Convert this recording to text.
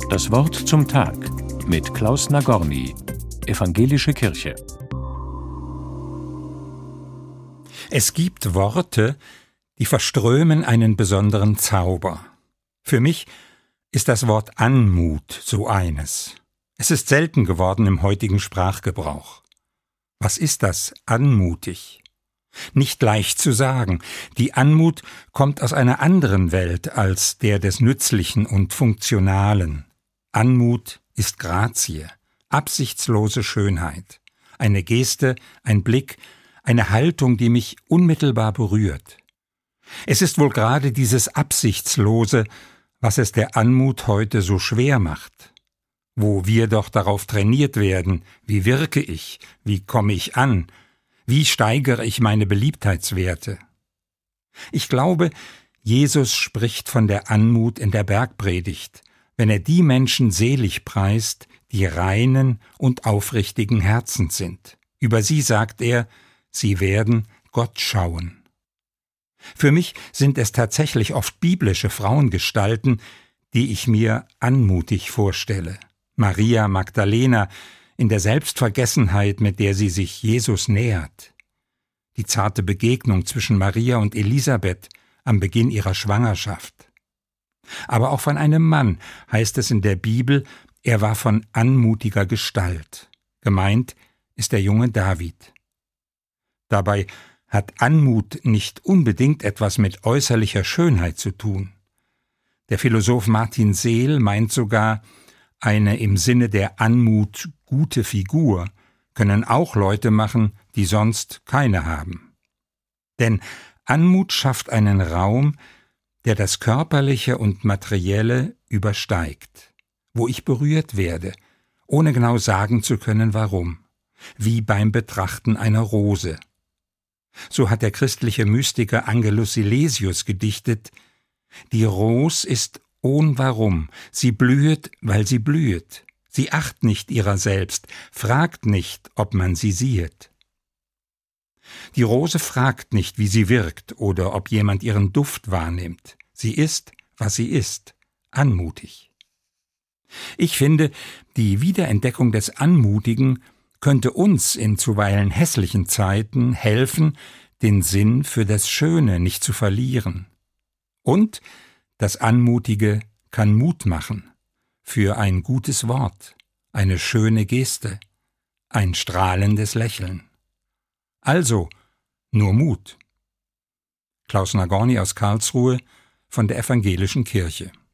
Das Wort zum Tag mit Klaus Nagorny, Evangelische Kirche. Es gibt Worte, die verströmen einen besonderen Zauber. Für mich ist das Wort Anmut so eines. Es ist selten geworden im heutigen Sprachgebrauch. Was ist das anmutig? Nicht leicht zu sagen. Die Anmut kommt aus einer anderen Welt als der des Nützlichen und Funktionalen. Anmut ist Grazie, absichtslose Schönheit, eine Geste, ein Blick, eine Haltung, die mich unmittelbar berührt. Es ist wohl gerade dieses Absichtslose, was es der Anmut heute so schwer macht. Wo wir doch darauf trainiert werden, wie wirke ich, wie komme ich an, wie steigere ich meine Beliebtheitswerte. Ich glaube, Jesus spricht von der Anmut in der Bergpredigt, wenn er die Menschen selig preist, die reinen und aufrichtigen Herzens sind. Über sie sagt er, sie werden Gott schauen. Für mich sind es tatsächlich oft biblische Frauengestalten, die ich mir anmutig vorstelle. Maria Magdalena in der Selbstvergessenheit, mit der sie sich Jesus nähert. Die zarte Begegnung zwischen Maria und Elisabeth am Beginn ihrer Schwangerschaft. Aber auch von einem Mann heißt es in der Bibel, er war von anmutiger Gestalt. Gemeint ist der junge David. Dabei hat Anmut nicht unbedingt etwas mit äußerlicher Schönheit zu tun. Der Philosoph Martin Seel meint sogar, eine im Sinne der Anmut gute Figur können auch Leute machen, die sonst keine haben. Denn Anmut schafft einen Raum, der das Körperliche und Materielle übersteigt, wo ich berührt werde, ohne genau sagen zu können, warum, wie beim Betrachten einer Rose. So hat der christliche Mystiker Angelus Silesius gedichtet: Die Ros ist ohn Warum, sie blühet, weil sie blühet. Sie acht nicht ihrer selbst, fragt nicht, ob man sie siehet. Die Rose fragt nicht, wie sie wirkt oder ob jemand ihren Duft wahrnimmt. Sie ist, was sie ist, anmutig. Ich finde, die Wiederentdeckung des Anmutigen könnte uns in zuweilen hässlichen Zeiten helfen, den Sinn für das Schöne nicht zu verlieren. Und das Anmutige kann Mut machen für ein gutes Wort, eine schöne Geste, ein strahlendes Lächeln. Also, nur Mut. Klaus Nagorny aus Karlsruhe von der Evangelischen Kirche.